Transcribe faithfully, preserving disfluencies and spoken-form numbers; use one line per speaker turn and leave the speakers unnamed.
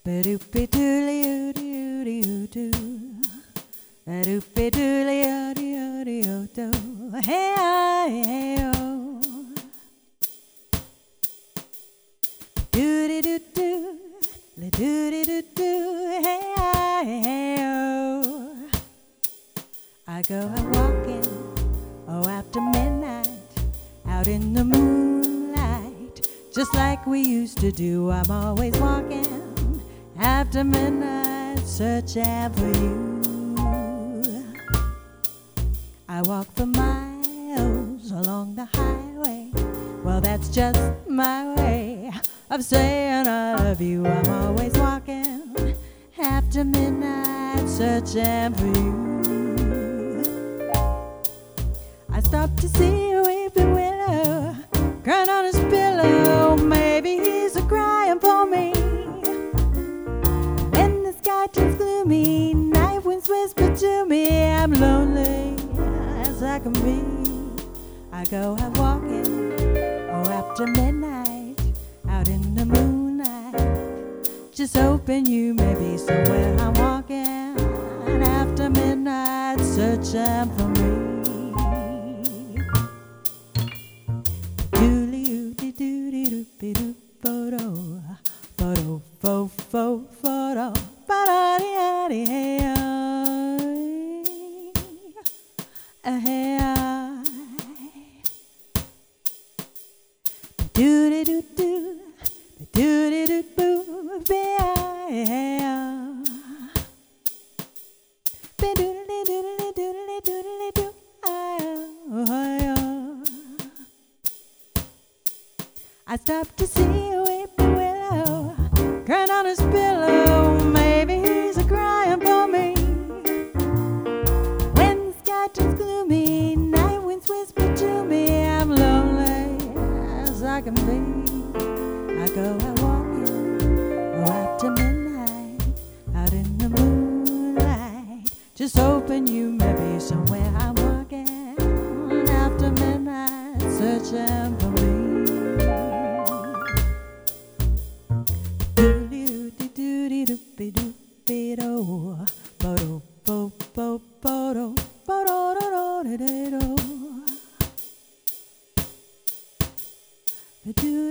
Ba-doop-a-doodly-oo-doo-doo-doo. Ba-doop-a-doodly-oo-doo-doo-doo. Hey-ah-hey-oh. Do-de-doo-doo, la-do-de-doo-doo. Hey-ah-hey-oh. I go out walking, oh, after midnight, out in the moonlight, just like we used to do. I'm always walking after midnight, searching for you. I walk for miles along the highway. Well, that's just my way of saying I love you. I'm always walking after midnight, searching for you. I stop to see a weeping willow crying on his pillow. Maybe he's a crying for me. When the sky turns gloomy, night winds whisper to me, I'm lonely as I can be. I go out walking, oh, after midnight, out in the moonlight, just hoping you may be somewhere. I'm walking after midnight, searching for me. Photo, photo, photo, photo, photo, do do do do, do do do boo, be I stopped to see a weeping willow crying on his pillow. Maybe he's a crying for me. When the sky turns gloomy, night winds whisper to me, I'm lonely as I can be. I go out walking, oh, after midnight, out in the moonlight, just hoping you may be somewhere. I'm walking after midnight, searching for me. Do-do-do-do-do-do-do, bo-do-bo-bo-bo-do, bo-do-do-do-do-do-do.